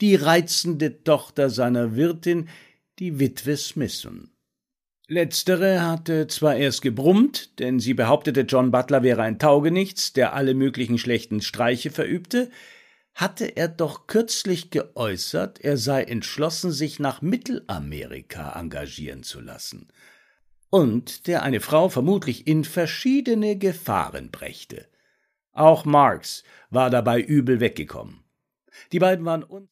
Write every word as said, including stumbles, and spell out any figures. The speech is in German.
die reizende Tochter seiner Wirtin, die Witwe Smithson. Letztere hatte zwar erst gebrummt, denn sie behauptete, John Butler wäre ein Taugenichts, der alle möglichen schlechten Streiche verübte, hatte er doch kürzlich geäußert, er sei entschlossen, sich nach Mittelamerika engagieren zu lassen, und der eine Frau vermutlich in verschiedene Gefahren brächte. Auch Marks war dabei übel weggekommen. Die beiden waren